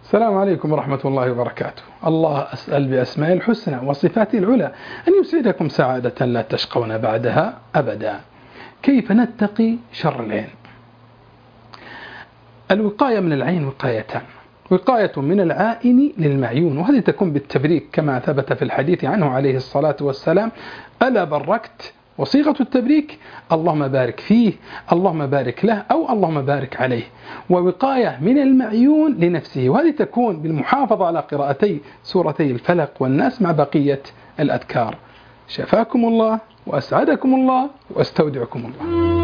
السلام عليكم ورحمة الله وبركاته. الله أسأل بأسماء الحسنى وصفاته العلى أن يسعدكم سعادة لا تشقون بعدها أبدا. كيف نتقي شر العين؟ الوقاية من العين وقايتان: وقاية من العائن للمعيون، وهذه تكون بالتبريك كما ثبت في الحديث عنه عليه الصلاة والسلام: ألا بركت، وصيغة التبريك اللهم بارك فيه، اللهم بارك له، أو اللهم بارك عليه. ووقاية من المعيون لنفسه، وهذه تكون بالمحافظة على قراءتي سورتي الفلق والناس مع بقية الأذكار. شفاكم الله وأسعدكم الله وأستودعكم الله.